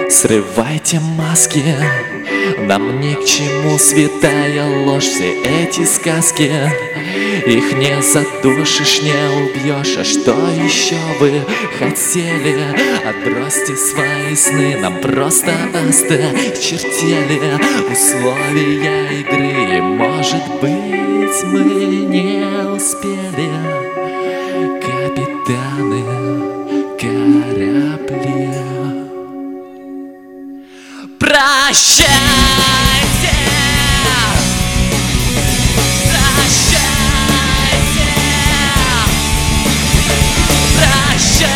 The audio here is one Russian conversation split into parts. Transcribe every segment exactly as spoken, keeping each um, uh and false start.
Срывайте маски, нам ни к чему святая ложь. Все эти сказки, их не задушишь, не убьешь. А что еще вы хотели? Отбросьте свои сны, нам просто осточертели условия игры. И, может быть, мы не успели, капитаны корабли. Прощайте, прощайте, прощайте,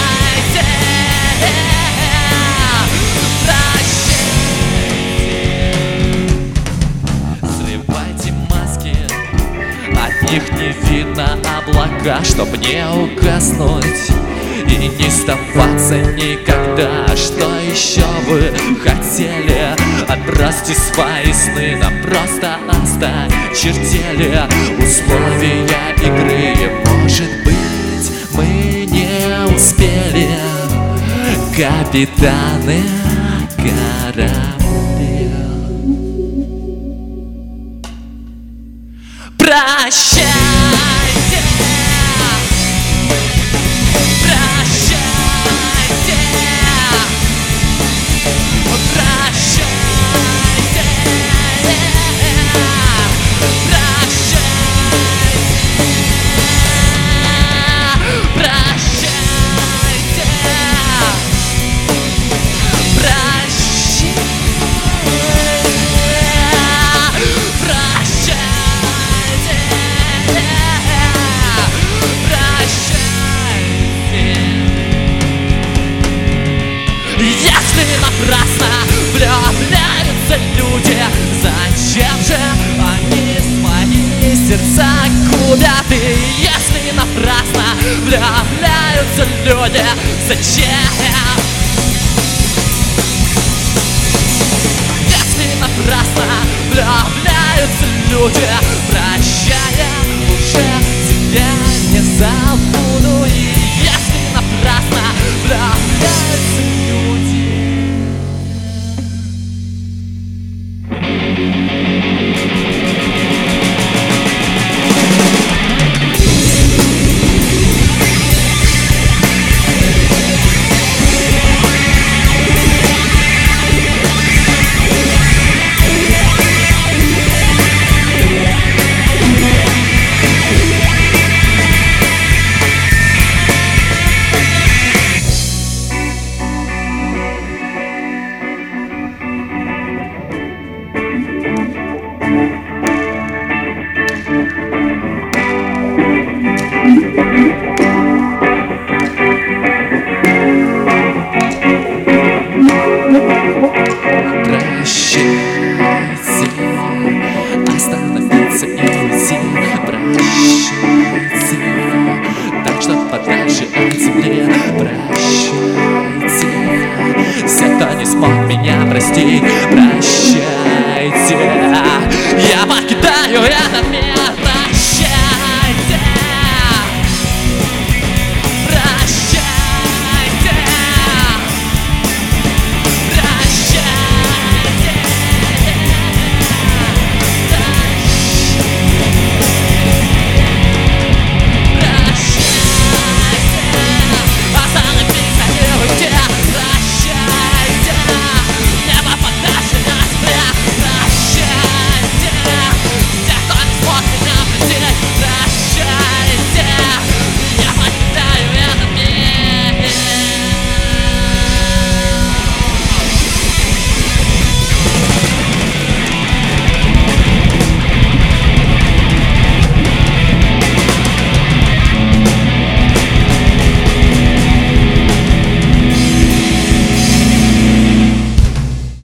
прощайте. Срывайте маски, от них не видно облака, чтоб не угаснуть и не сдаваться никогда. Что еще вы хотели? Отбросьте свои сны, нам просто осточертели условия игры. Может быть, мы не успели, капитаны корабли. Прощайте, напрасно влюбляются люди, зачем же они свои сердца губят? И если напрасно влюбляются люди, зачем? Если напрасно влюбляются люди, прощая, уже тебя не забуду.